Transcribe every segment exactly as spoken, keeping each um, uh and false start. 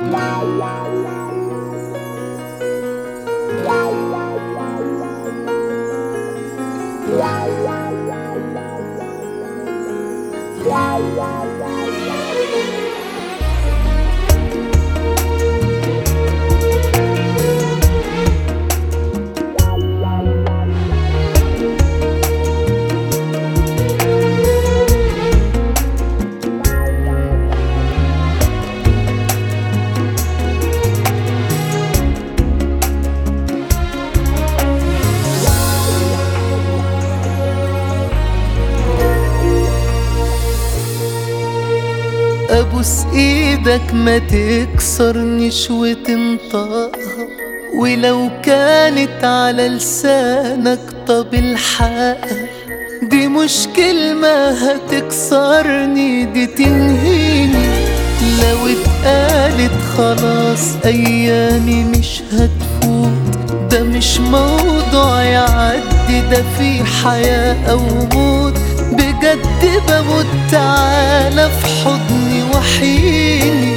ابوس ايدك ما تكسرنيش وتنطقها، ولو كانت على لسانك طب الحقها. دي مش كلمة هتكسرني، دي تنهيني. لو اتقالت خلاص ايامي مش هتفوت. ده مش موضوع يعدي، ده في حياة او موت. بجد بموت، تعالى في حضني وحيني.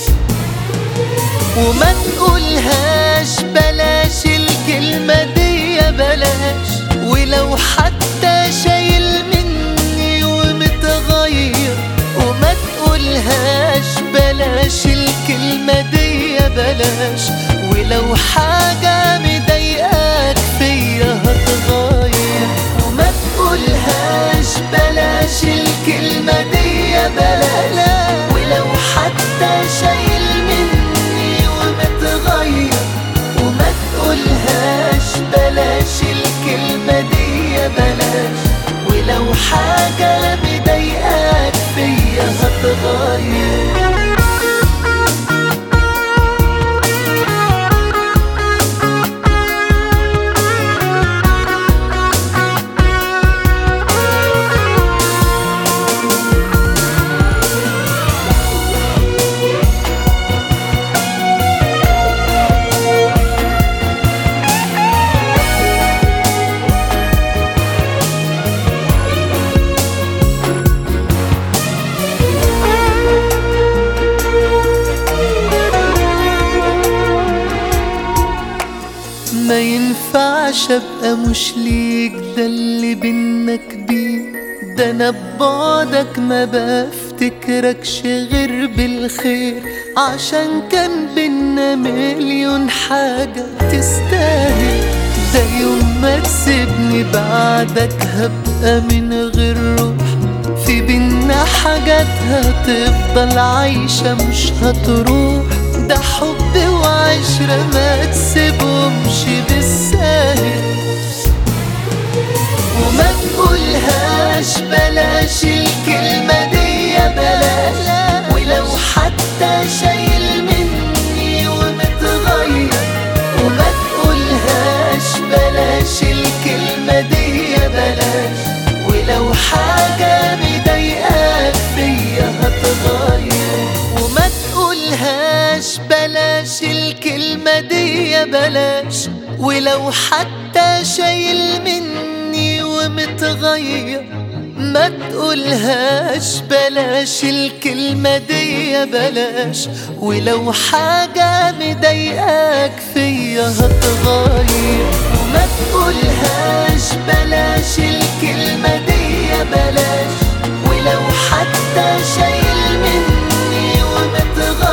وما تقولهاش بلاش الكلمة دي بلاش، ولو حتى شايل مني ومتغير. وما تقولهاش بلاش الكلمة دي بلاش، ولو حاجة مضايقاك فيا هتغير. وما تقولهاش بلاش الكلمة دي بلاش، ولو حتى شايل مني ومتغير. وما تقولهاش بلاش الكلمة دي بلاش، ولو حاجة مضايقاك فيا هتغير. ما ينفعش ابقى مش ليك، ده اللي بينا كبير. ده انا ببعدك ما بفتكركش غير بالخير، عشان كان بينا مليون حاجة تستاهل. ده يوم ما تسيبني بعدك هبقى من غير روح. في بينا حاجات هتفضل عايشة مش هتروح. ده حب وعشرة ما تسيبهمش بالساهل. وما تقولهاش بلاش الكلمة دي بلاش، ولو حتى شايل مني ومتغير. وما تقولهاش بلاش الكلمة دي بلاش، ولو حاجة مضايقاك فيا هتغير. وما تقولهاش بلاش الكلمة دي بلاش، ولو حتى شايل مني ومتغير. ما تقولهاش بلاش الكلمة دي بلاش، ولو حاجة مضايقاك فيا هتغير. وما تقولهاش بلاش الكلمة دي بلاش، ولو حتى شايل مني ومتغير.